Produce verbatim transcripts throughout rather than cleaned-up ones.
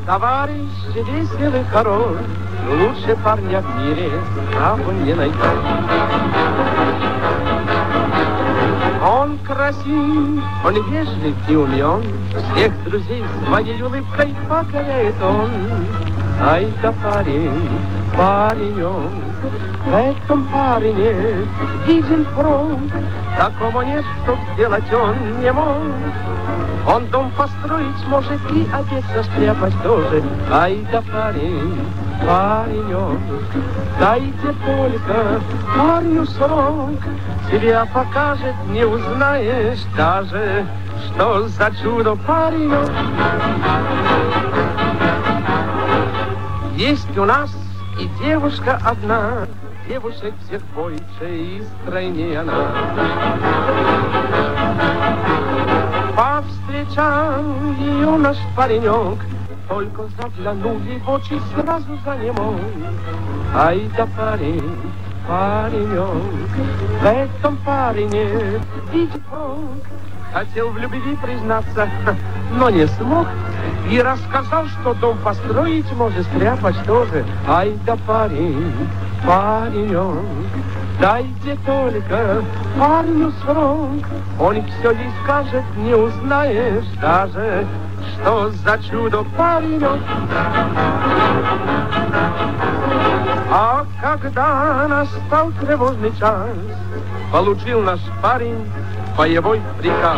Товарищ веселый, хорош, лучше парня в мире право не найти. Он красив, он вежлив и умен, всех друзей своей улыбкой покоряет он. Ай да парень, паренек, в этом парне виден промах, такого нет, чтоб сделать он не мог. Он дом построить может и одеться стряпать тоже. Ай да парень, паренек, дайте только парню срок, тебя покажет, не узнаешь даже, что за чудо паренек. Есть у нас и девушка одна, девушек всех больше и стройнее она. Повстречал ее наш паренек, только заглянул ей в очи, сразу занемог. Ай да парень, паренек, в этом парне видит прок. Хотел в любви признаться, но не смог. И рассказал, что дом построить может, стряпать тоже. Ай да парень, паренек, дайте только парню срок. Он все ей скажет, не узнаешь даже, что за чудо паренек. А когда настал тревожный час, получил наш парень боевой приказ.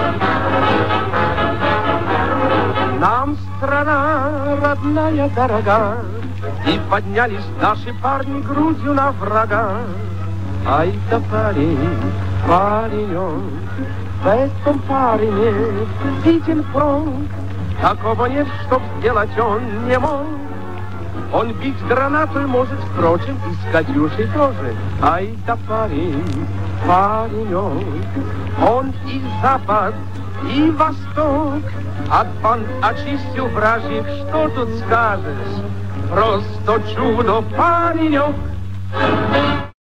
Нам страна родная дорога, и поднялись наши парни грудью на врага. Ай да парень, паренек, в этом парне виден прок, такого нет, чтоб сделать он не мог. Он бить гранатой может, впрочем, и с Катюшей тоже. Ай да парень, паренек, он и запад, и восток от банд очистил вражьих, что тут скажешь? Просто чудо паренек.